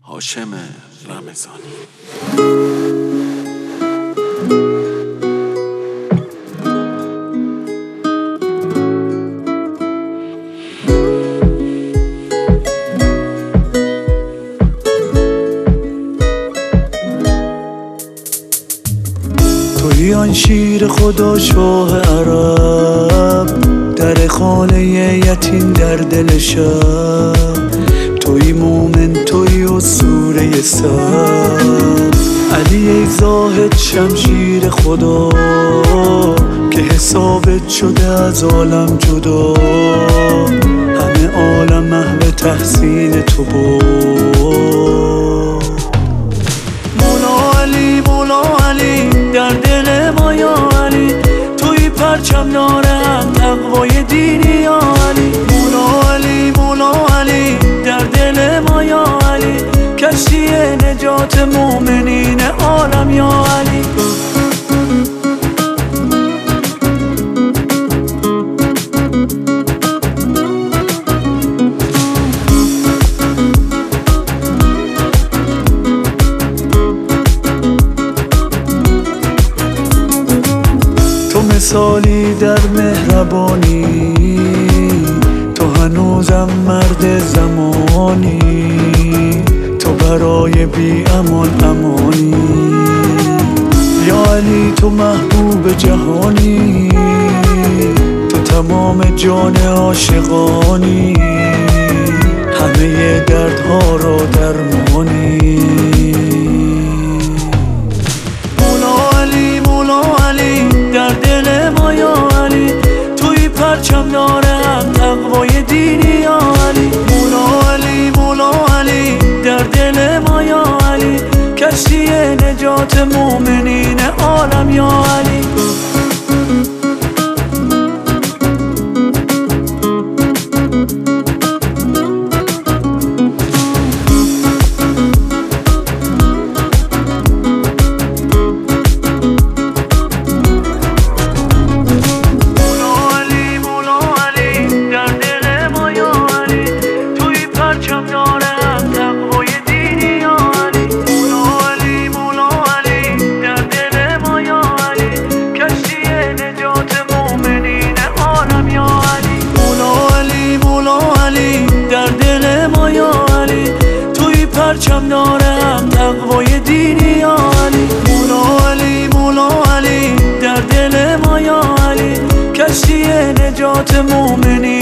هاشم رمضانی. توی آن شیر خدا شاه عرب، در خانه یتیم در دل شب. توی مومن، توی اسطوره سر، علی ای زاهد شمشیر خدا که حسابت شده از عالم جدا. همه عالم محو تحسین تو بود. مولا علی، مولا علی، در دل ما یا علی، توی پرچم دارم تقوای دینی یا علی. مولا علی، مولا علی، در دل ما یا علی، کشتی نجات مومنین عالم یا علی. تو مثالی در مهربانی، تو هنوزم مرد زمانی، تو برای بی امان امانی. یا علی تو محبوب جهانی، تو تمام جان عاشقانی، همه دردها را درمانی. مولا علی، مولا علی، در دل ما یا علی، توی پرچم دارم تقوای دینی یا علی. مولا علی، مولا علی، در دل ما یا علی، کشتی نجات مومنین عالم یا علی. پرچم دارم تقوای دینی یا علی. مولا علی، مولا علی، در دل ما یا علی، کشتی نجات مومنی